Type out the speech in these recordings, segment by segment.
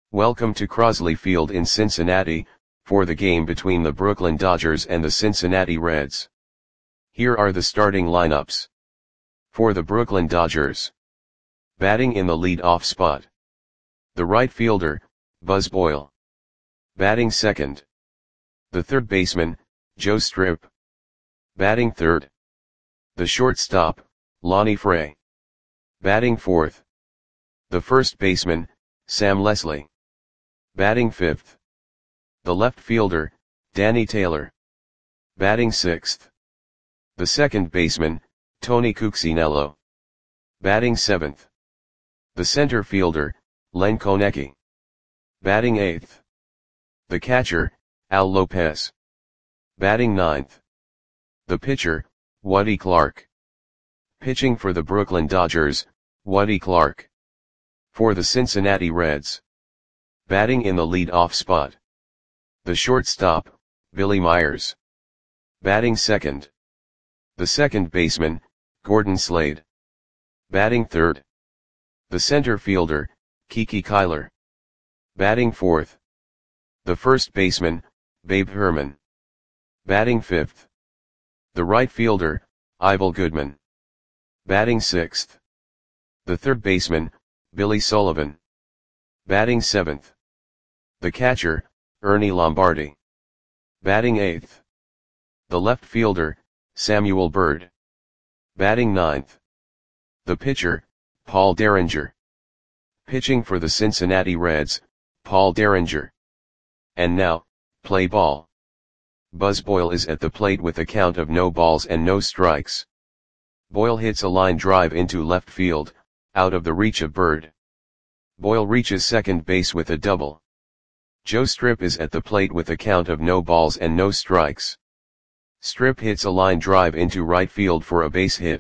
Welcome to Crosley Field in Cincinnati, for the game between the Brooklyn Dodgers and the Cincinnati Reds. Here are the starting lineups. For the Brooklyn Dodgers. Batting in the lead-off spot. The right fielder, Buzz Boyle. Batting second. The third baseman, Joe Strip. Batting third. The shortstop, Lonnie Fray. Batting fourth. The first baseman, Sam Leslie. Batting fifth. The left fielder, Danny Taylor. Batting sixth. The second baseman, Tony Cuccinello. Batting seventh. The center fielder, Len Konecki. Batting eighth. The catcher, Al Lopez. Batting ninth. The pitcher, Woody Clark. Pitching for the Brooklyn Dodgers, Woody Clark. For the Cincinnati Reds. Batting in the lead-off spot. The shortstop, Billy Myers. Batting second. The second baseman, Gordon Slade. Batting third. The center fielder, Kiki Kyler. Batting fourth. The first baseman, Babe Herman. Batting fifth. The right fielder, Ivel Goodman. Batting sixth. The third baseman, Billy Sullivan. Batting seventh. The catcher, Ernie Lombardi. Batting eighth. The left fielder, Samuel Bird. Batting ninth. The pitcher, Paul Derringer. Pitching for the Cincinnati Reds, Paul Derringer. And now, play ball. Buzz Boyle is at the plate with a count of no balls and no strikes. Boyle hits a line drive into left field, out of the reach of Bird. Boyle reaches second base with a double. Joe Strip is at the plate with a count of no balls and no strikes. Strip hits a line drive into right field for a base hit.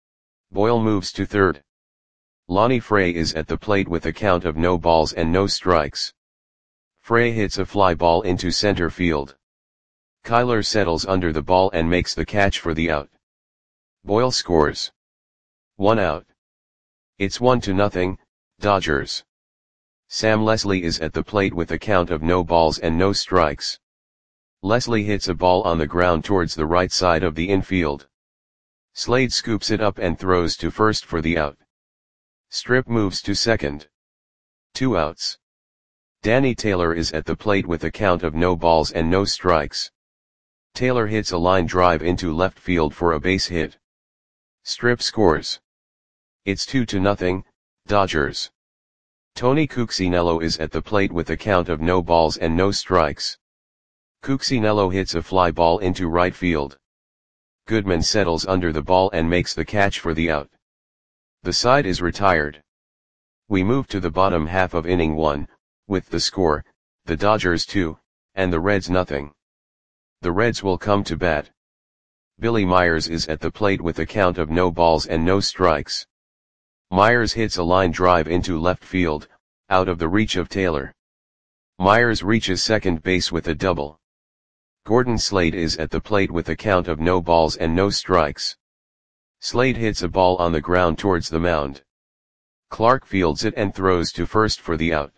Boyle moves to third. Lonnie Fray is at the plate with a count of no balls and no strikes. Fray hits a fly ball into center field. Kyler settles under the ball and makes the catch for the out. Boyle scores. 1 out. It's 1-0, Dodgers. Sam Leslie is at the plate with a count of no balls and no strikes. Leslie hits a ball on the ground towards the right side of the infield. Slade scoops it up and throws to first for the out. Strip moves to second. 2 outs. Danny Taylor is at the plate with a count of no balls and no strikes. Taylor hits a line drive into left field for a base hit. Strip scores. It's 2-0, Dodgers. Tony Cuccinello is at the plate with a count of no balls and no strikes. Cuccinello hits a fly ball into right field. Goodman settles under the ball and makes the catch for the out. The side is retired. We move to the bottom half of inning 1, with the score, the Dodgers 2, and the Reds 0. The Reds will come to bat. Billy Myers is at the plate with a count of no balls and no strikes. Myers hits a line drive into left field, out of the reach of Taylor. Myers reaches second base with a double. Gordon Slade is at the plate with a count of no balls and no strikes. Slade hits a ball on the ground towards the mound. Clark fields it and throws to first for the out.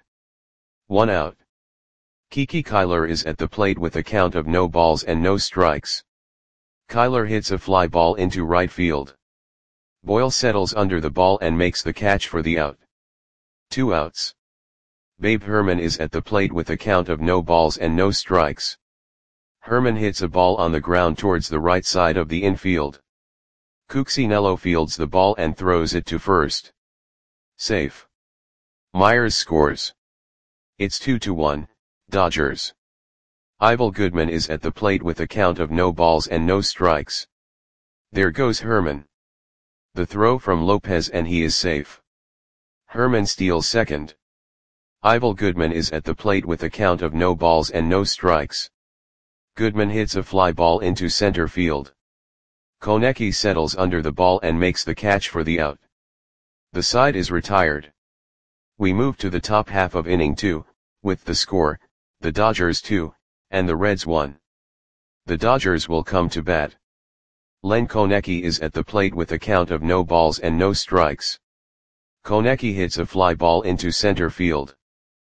1 out. Kiki Kyler is at the plate with a count of no balls and no strikes. Kyler hits a fly ball into right field. Boyle settles under the ball and makes the catch for the out. 2 outs. Babe Herman is at the plate with a count of no balls and no strikes. Herman hits a ball on the ground towards the right side of the infield. Cuccinello fields the ball and throws it to first. Safe. Myers scores. It's 2-1, Dodgers. Ivel Goodman is at the plate with a count of no balls and no strikes. There goes Herman. The throw from Lopez and he is safe. Herman steals second. Ivel Goodman is at the plate with a count of no balls and no strikes. Goodman hits a fly ball into center field. Konecki settles under the ball and makes the catch for the out. The side is retired. We move to the top half of inning 2, with the score, the Dodgers 2, and the Reds 1. The Dodgers will come to bat. Len Konecki is at the plate with a count of no balls and no strikes. Konecki hits a fly ball into center field.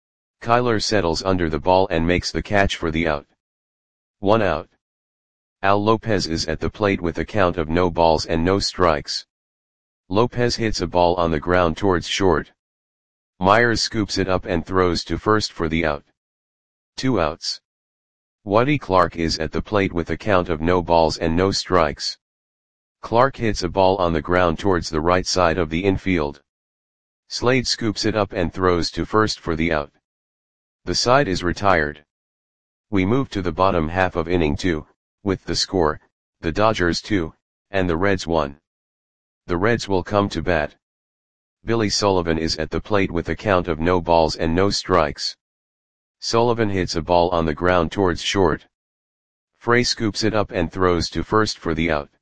Kyler settles under the ball and makes the catch for the out. 1 out. Al Lopez is at the plate with a count of no balls and no strikes. Lopez hits a ball on the ground towards short. Myers scoops it up and throws to first for the out. 2 outs. Waddy Clark is at the plate with a count of no balls and no strikes. Clark hits a ball on the ground towards the right side of the infield. Slade scoops it up and throws to first for the out. The side is retired. We move to the bottom half of inning 2, with the score, the Dodgers 2, and the Reds 1. The Reds will come to bat. Billy Sullivan is at the plate with a count of no balls and no strikes. Sullivan hits a ball on the ground towards short. Frey scoops it up and throws to first for the out.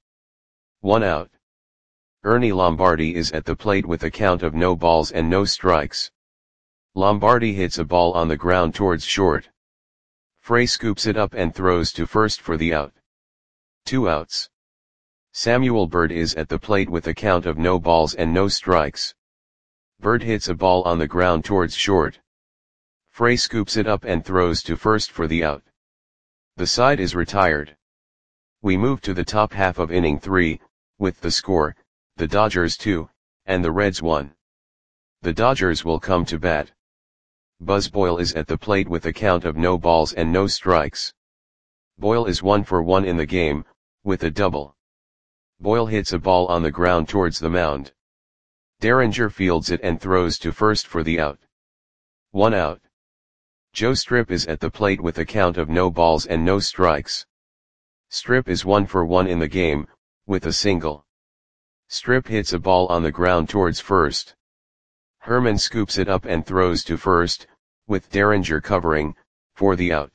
1 out. Ernie Lombardi is at the plate with a count of no balls and no strikes. Lombardi hits a ball on the ground towards short. Frey scoops it up and throws to first for the out. 2 outs. Samuel Bird is at the plate with a count of no balls and no strikes. Bird hits a ball on the ground towards short. Frey scoops it up and throws to first for the out. The side is retired. We move to the top half of inning 3, with the score, the Dodgers 2, and the Reds 1. The Dodgers will come to bat. Buzz Boyle is at the plate with a count of no balls and no strikes. Boyle is 1 for 1 in the game, with a double. Boyle hits a ball on the ground towards the mound. Derringer fields it and throws to first for the out. 1 out. Joe Strip is at the plate with a count of no balls and no strikes. Strip is 1 for 1 in the game, with a single. Strip hits a ball on the ground towards first. Herman scoops it up and throws to first, with Derringer covering, for the out.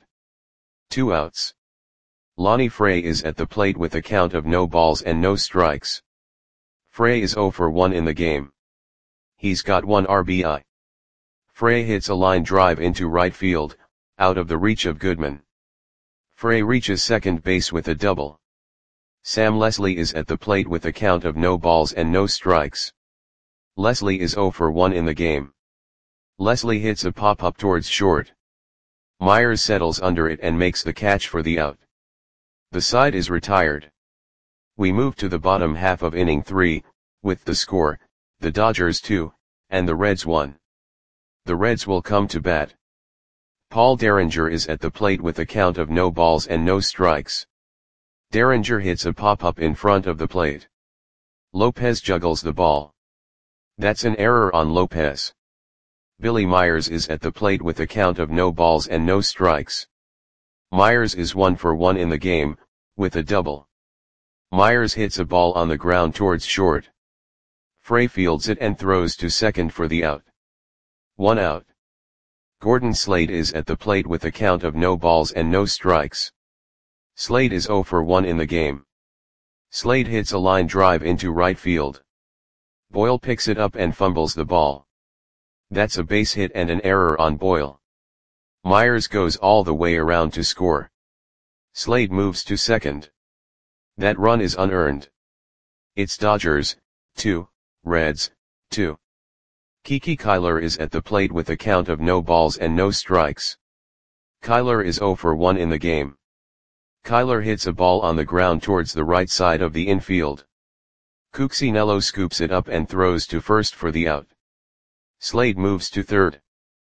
2 outs. Lonnie Frey is at the plate with a count of no balls and no strikes. Frey is 0 for 1 in the game. He's got 1 RBI. Frey hits a line drive into right field, out of the reach of Goodman. Frey reaches second base with a double. Sam Leslie is at the plate with a count of no balls and no strikes. Leslie is 0 for 1 in the game. Leslie hits a pop-up towards short. Myers settles under it and makes the catch for the out. The side is retired. We move to the bottom half of inning 3, with the score, the Dodgers 2, and the Reds 1. The Reds will come to bat. Paul Derringer is at the plate with a count of no balls and no strikes. Derringer hits a pop-up in front of the plate. Lopez juggles the ball. That's an error on Lopez. Billy Myers is at the plate with a count of no balls and no strikes. Myers is 1 for 1 in the game, with a double. Myers hits a ball on the ground towards short. Frey fields it and throws to second for the out. 1 out. Gordon Slade is at the plate with a count of no balls and no strikes. Slade is 0 for 1 in the game. Slade hits a line drive into right field. Boyle picks it up and fumbles the ball. That's a base hit and an error on Boyle. Myers goes all the way around to score. Slade moves to second. That run is unearned. It's Dodgers 2, Reds 2. Kiki Kyler is at the plate with a count of no balls and no strikes. Kyler is 0 for 1 in the game. Kyler hits a ball on the ground towards the right side of the infield. Cuccinello scoops it up and throws to first for the out. Slade moves to third.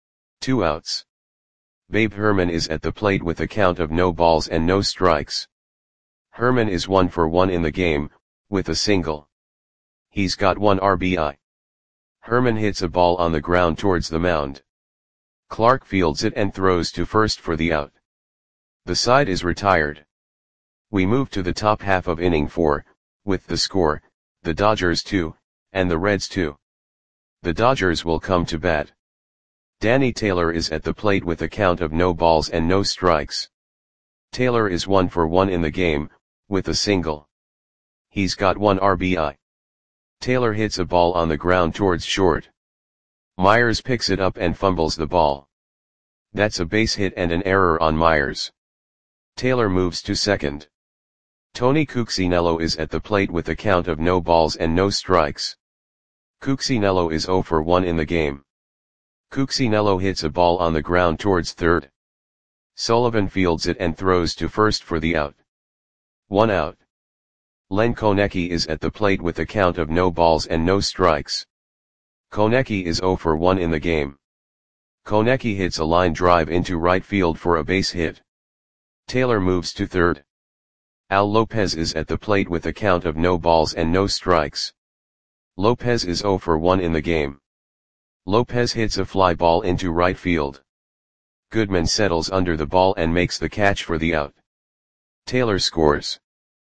2 outs. Babe Herman is at the plate with a count of no balls and no strikes. Herman is 1 for 1 in the game, with a single. He's got 1 RBI. Herman hits a ball on the ground towards the mound. Clark fields it and throws to first for the out. The side is retired. We move to the top half of inning 4, with the score, the Dodgers 2, and the Reds 2. The Dodgers will come to bat. Danny Taylor is at the plate with a count of no balls and no strikes. Taylor is 1 for 1 in the game, with a single. He's got 1 RBI. Taylor hits a ball on the ground towards short. Myers picks it up and fumbles the ball. That's a base hit and an error on Myers. Taylor moves to second. Tony Cuccinello is at the plate with a count of no balls and no strikes. Cuccinello is 0 for 1 in the game. Cuccinello hits a ball on the ground towards third. Sullivan fields it and throws to first for the out. 1 out. Len Konecki is at the plate with a count of no balls and no strikes. Konecki is 0 for 1 in the game. Konecki hits a line drive into right field for a base hit. Taylor moves to third. Al Lopez is at the plate with a count of no balls and no strikes. Lopez is 0 for 1 in the game. Lopez hits a fly ball into right field. Goodman settles under the ball and makes the catch for the out. Taylor scores.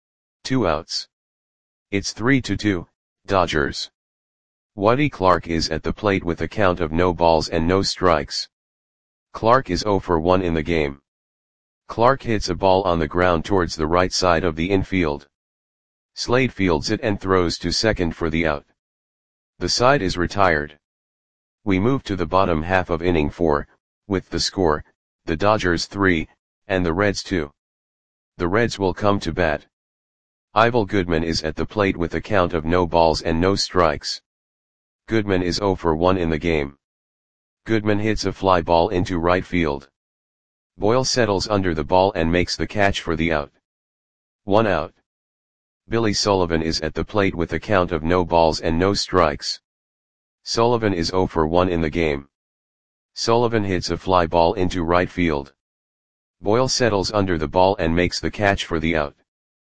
2 outs. It's 3-2, Dodgers. Woody Clark is at the plate with a count of no balls and no strikes. Clark is 0 for 1 in the game. Clark hits a ball on the ground towards the right side of the infield. Slade fields it and throws to second for the out. The side is retired. We move to the bottom half of inning 4, with the score, the Dodgers 3, and the Reds 2. The Reds will come to bat. Ivel Goodman is at the plate with a count of no balls and no strikes. Goodman is 0 for 1 in the game. Goodman hits a fly ball into right field. Boyle settles under the ball and makes the catch for the out. 1 out. Billy Sullivan is at the plate with a count of no balls and no strikes. Sullivan is 0 for 1 in the game. Sullivan hits a fly ball into right field. Boyle settles under the ball and makes the catch for the out.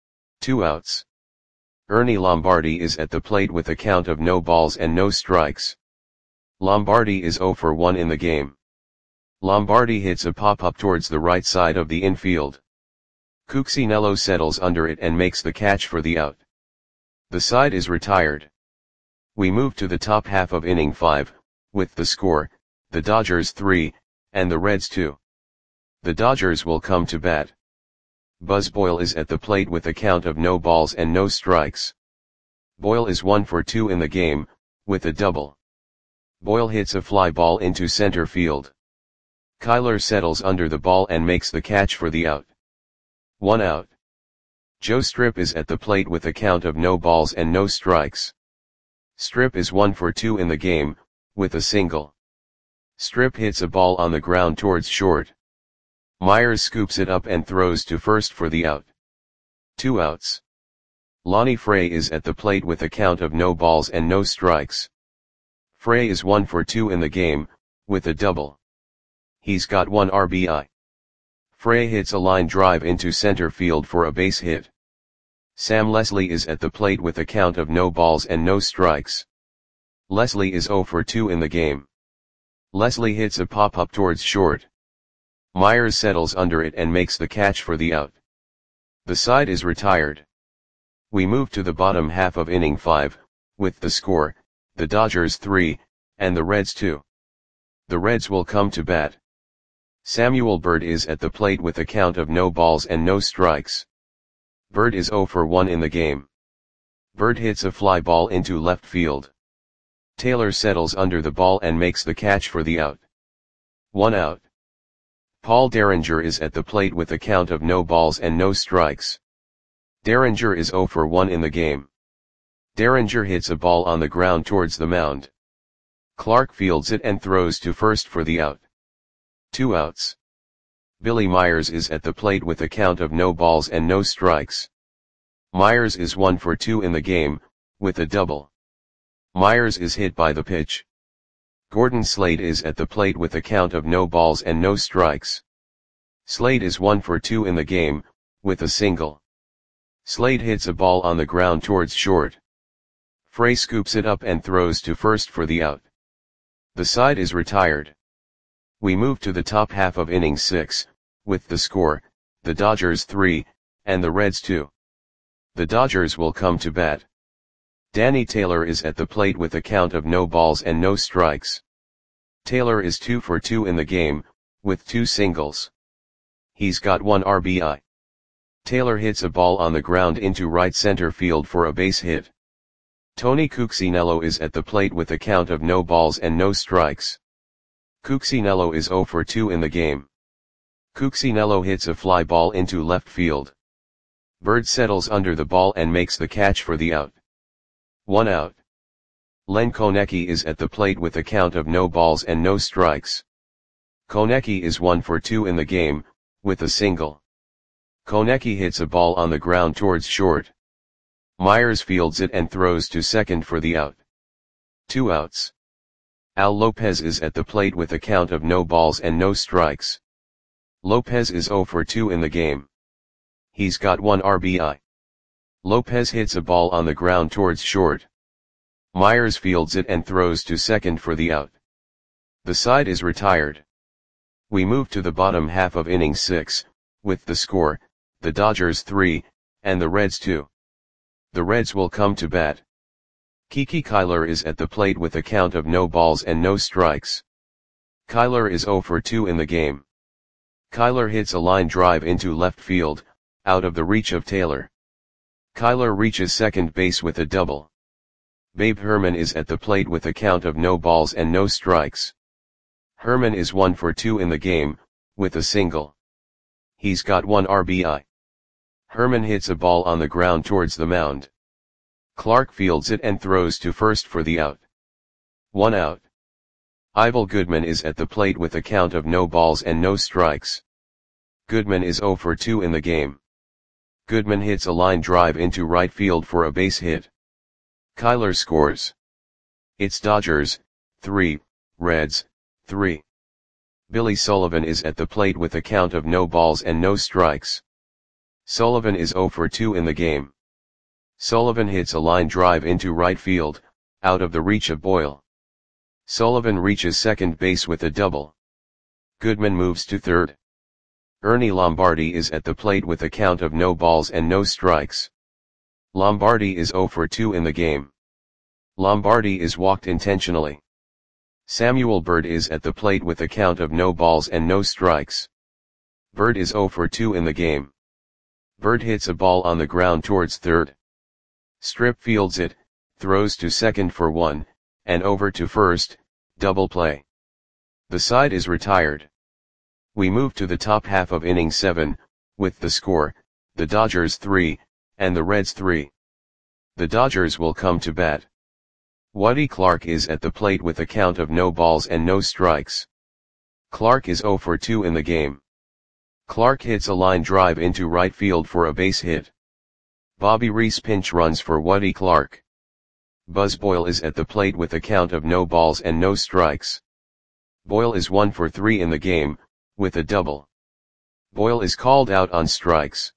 2 outs. Ernie Lombardi is at the plate with a count of no balls and no strikes. Lombardi is 0 for 1 in the game. Lombardi hits a pop-up towards the right side of the infield. Cuccinello settles under it and makes the catch for the out. The side is retired. We move to the top half of inning 5, with the score, the Dodgers 3, and the Reds 2. The Dodgers will come to bat. Buzz Boyle is at the plate with a count of no balls and no strikes. Boyle is 1 for 2 in the game, with a double. Boyle hits a fly ball into center field. Kyler settles under the ball and makes the catch for the out. 1 out. Joe Strip is at the plate with a count of no balls and no strikes. Strip is 1 for 2 in the game, with a single. Strip hits a ball on the ground towards short. Myers scoops it up and throws to first for the out. 2 outs. Lonnie Frey is at the plate with a count of no balls and no strikes. Frey is 1 for 2 in the game, with a double. He's got 1 RBI. Frey hits a line drive into center field for a base hit. Sam Leslie is at the plate with a count of no balls and no strikes. Leslie is 0 for 2 in the game. Leslie hits a pop-up towards short. Myers settles under it and makes the catch for the out. The side is retired. We move to the bottom half of inning 5, with the score, the Dodgers 3, and the Reds 2. The Reds will come to bat. Samuel Bird is at the plate with a count of no balls and no strikes. Bird is 0 for 1 in the game. Bird hits a fly ball into left field. Taylor settles under the ball and makes the catch for the out. 1 out. Paul Derringer is at the plate with a count of no balls and no strikes. Derringer is 0 for 1 in the game. Derringer hits a ball on the ground towards the mound. Clark fields it and throws to first for the out. 2 outs. Billy Myers is at the plate with a count of no balls and no strikes. Myers is 1 for 2 in the game, with a double. Myers is hit by the pitch. Gordon Slade is at the plate with a count of no balls and no strikes. Slade is 1 for 2 in the game, with a single. Slade hits a ball on the ground towards short. Frey scoops it up and throws to first for the out. The side is retired. We move to the top half of inning 6, with the score, the Dodgers 3, and the Reds 2. The Dodgers will come to bat. Danny Taylor is at the plate with a count of no balls and no strikes. Taylor is 2 for 2 in the game, with 2 singles. He's got 1 RBI. Taylor hits a ball on the ground into right center field for a base hit. Tony Cuccinello is at the plate with a count of no balls and no strikes. Cuccinello is 0 for 2 in the game. Cuccinello hits a fly ball into left field. Bird settles under the ball and makes the catch for the out. 1 out. Len Konecki is at the plate with a count of no balls and no strikes. Konecki is 1 for 2 in the game, with a single. Konecki hits a ball on the ground towards short. Myers fields it and throws to second for the out. 2 outs. Al Lopez is at the plate with a count of no balls and no strikes. Lopez is 0 for 2 in the game. He's got 1 RBI. Lopez hits a ball on the ground towards short. Myers fields it and throws to second for the out. The side is retired. We move to the bottom half of inning 6, with the score, the Dodgers 3, and the Reds 2. The Reds will come to bat. Kiki Kyler is at the plate with a count of no balls and no strikes. Kyler is 0 for 2 in the game. Kyler hits a line drive into left field, out of the reach of Taylor. Kyler reaches second base with a double. Babe Herman is at the plate with a count of no balls and no strikes. Herman is 1 for 2 in the game, with a single. He's got 1 RBI. Herman hits a ball on the ground towards the mound. Clark fields it and throws to first for the out. 1 out. Ivel Goodman is at the plate with a count of no balls and no strikes. Goodman is 0 for 2 in the game. Goodman hits a line drive into right field for a base hit. Kyler scores. It's Dodgers 3, Reds 3. Billy Sullivan is at the plate with a count of no balls and no strikes. Sullivan is 0 for 2 in the game. Sullivan hits a line drive into right field, out of the reach of Boyle. Sullivan reaches second base with a double. Goodman moves to third. Ernie Lombardi is at the plate with a count of no balls and no strikes. Lombardi is 0 for 2 in the game. Lombardi is walked intentionally. Samuel Bird is at the plate with a count of no balls and no strikes. Bird is 0 for 2 in the game. Bird hits a ball on the ground towards third. Strip fields it, throws to second for 1, and over to first, double play. The side is retired. We move to the top half of inning 7, with the score, the Dodgers 3, and the Reds 3. The Dodgers will come to bat. Woody Clark is at the plate with a count of no balls and no strikes. Clark is 0 for 2 in the game. Clark hits a line drive into right field for a base hit. Bobby Reese pinch runs for Woody Clark. Buzz Boyle is at the plate with a count of no balls and no strikes. Boyle is 1 for 3 in the game, with a double. Boyle is called out on strikes.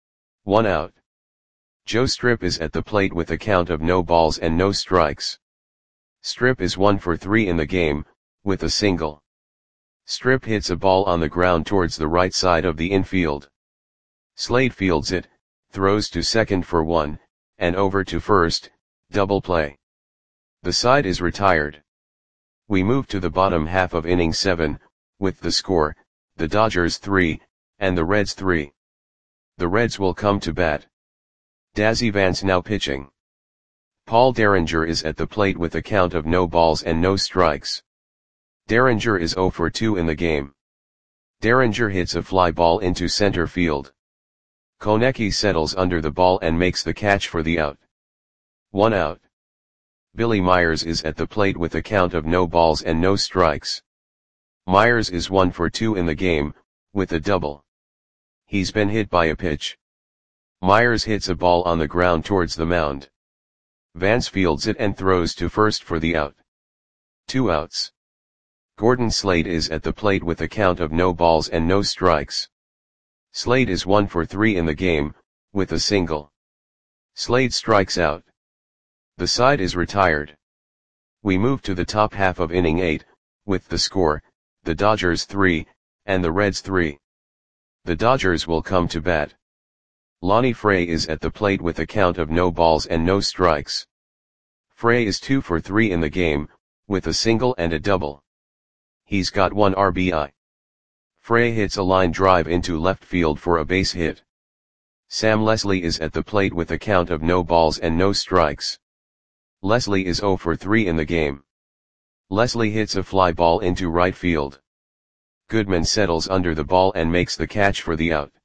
1 out. Joe Strip is at the plate with a count of no balls and no strikes. Strip is 1 for 3 in the game, with a single. Strip hits a ball on the ground towards the right side of the infield. Slade fields it, throws to second for 1, and over to first, double play. The side is retired. We move to the bottom half of inning 7, with the score, the Dodgers 3, and the Reds 3. The Reds will come to bat. Dazzy Vance now pitching. Paul Derringer is at the plate with a count of no balls and no strikes. Derringer is 0 for 2 in the game. Derringer hits a fly ball into center field. Konecki settles under the ball and makes the catch for the out. 1 out. Billy Myers is at the plate with a count of no balls and no strikes. Myers is 1 for 2 in the game, with a double. He's been hit by a pitch. Myers hits a ball on the ground towards the mound. Vance fields it and throws to first for the out. 2 outs. Gordon Slade is at the plate with a count of no balls and no strikes. Slade is 1 for 3 in the game, with a single. Slade strikes out. The side is retired. We move to the top half of inning 8, with the score, the Dodgers 3, and the Reds 3. The Dodgers will come to bat. Lonnie Frey is at the plate with a count of no balls and no strikes. Frey is 2 for 3 in the game, with a single and a double. He's got 1 RBI. Frey hits a line drive into left field for a base hit. Sam Leslie is at the plate with a count of no balls and no strikes. Leslie is 0 for 3 in the game. Leslie hits a fly ball into right field. Goodman settles under the ball and makes the catch for the out.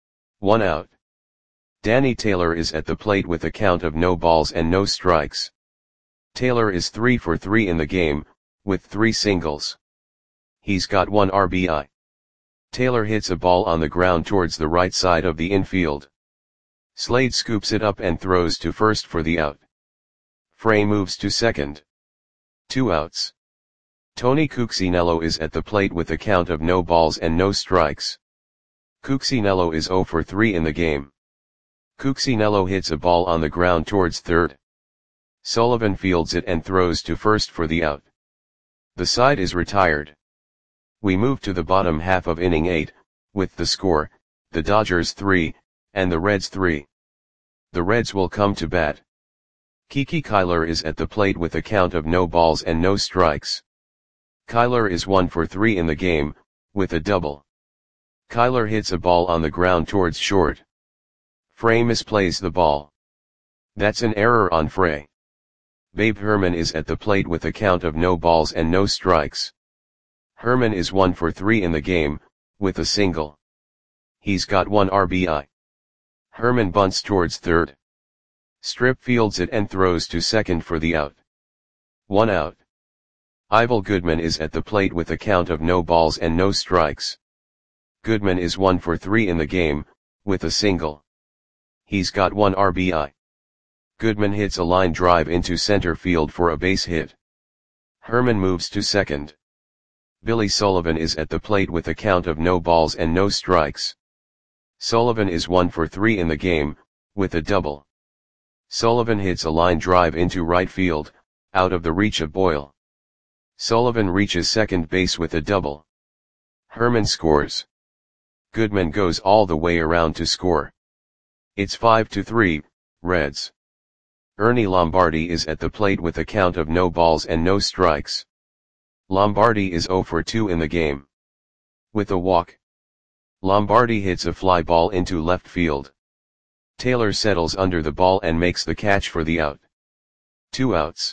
1 out. Danny Taylor is at the plate with a count of no balls and no strikes. Taylor is 3 for 3 in the game, with 3 singles. He's got 1 RBI. Taylor hits a ball on the ground towards the right side of the infield. Slade scoops it up and throws to first for the out. Frey moves to second. 2 outs. Tony Cuccinello is at the plate with a count of no balls and no strikes. Cuccinello is 0 for 3 in the game. Cuccinello hits a ball on the ground towards third. Sullivan fields it and throws to first for the out. The side is retired. We move to the bottom half of inning 8, with the score, the Dodgers 3, and the Reds 3. The Reds will come to bat. Kiki Kyler is at the plate with a count of no balls and no strikes. Kyler is 1 for 3 in the game, with a double. Kyler hits a ball on the ground towards short. Frey misplays the ball. That's an error on Frey. Babe Herman is at the plate with a count of no balls and no strikes. Herman is 1 for 3 in the game, with a single. He's got 1 RBI. Herman bunts towards third. Strip fields it and throws to second for the out. 1 out. Ivel Goodman is at the plate with a count of no balls and no strikes. Goodman is 1 for 3 in the game, with a single. He's got 1 RBI. Goodman hits a line drive into center field for a base hit. Herman moves to second. Billy Sullivan is at the plate with a count of no balls and no strikes. Sullivan is 1 for 3 in the game, with a double. Sullivan hits a line drive into right field, out of the reach of Boyle. Sullivan reaches second base with a double. Herman scores. Goodman goes all the way around to score. It's 5-3, Reds. Ernie Lombardi is at the plate with a count of no balls and no strikes. Lombardi is 0 for 2 in the game. With a walk. Lombardi hits a fly ball into left field. Taylor settles under the ball and makes the catch for the out. 2 outs.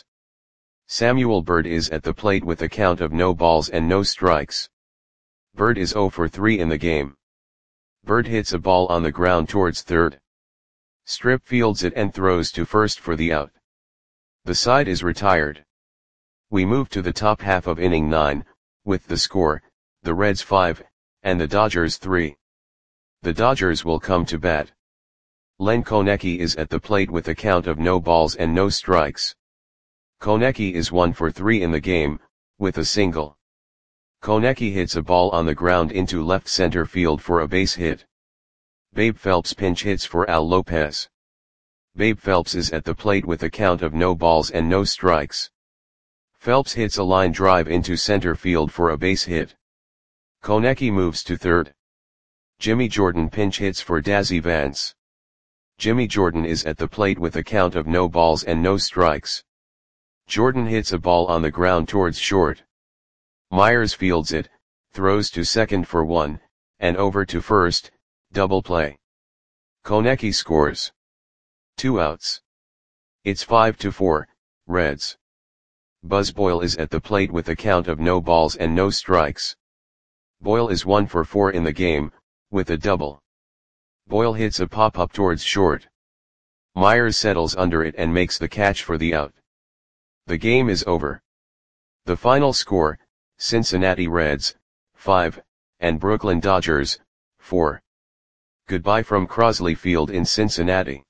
Samuel Bird is at the plate with a count of no balls and no strikes. Bird is 0 for 3 in the game. Bird hits a ball on the ground towards third. Strip fields it and throws to first for the out. The side is retired. We move to the top half of inning 9, with the score, the Reds 5, and the Dodgers 3. The Dodgers will come to bat. Len Konecki is at the plate with a count of no balls and no strikes. Konecki is 1 for 3 in the game, with a single. Konecki hits a ball on the ground into left center field for a base hit. Babe Phelps pinch hits for Al Lopez. Babe Phelps is at the plate with a count of no balls and no strikes. Phelps hits a line drive into center field for a base hit. Konecki moves to third. Jimmy Jordan pinch hits for Dazzy Vance. Jimmy Jordan is at the plate with a count of no balls and no strikes. Jordan hits a ball on the ground towards short. Myers fields it, throws to second for 1, and over to first, double play. Konecki scores. 2 outs. It's 5-4, Reds. Buzz Boyle is at the plate with a count of no balls and no strikes. Boyle is 1 for 4 in the game, with a double. Boyle hits a pop-up towards short. Myers settles under it and makes the catch for the out. The game is over. The final score, Cincinnati Reds, 5, and Brooklyn Dodgers, 4. Goodbye from Crosley Field in Cincinnati.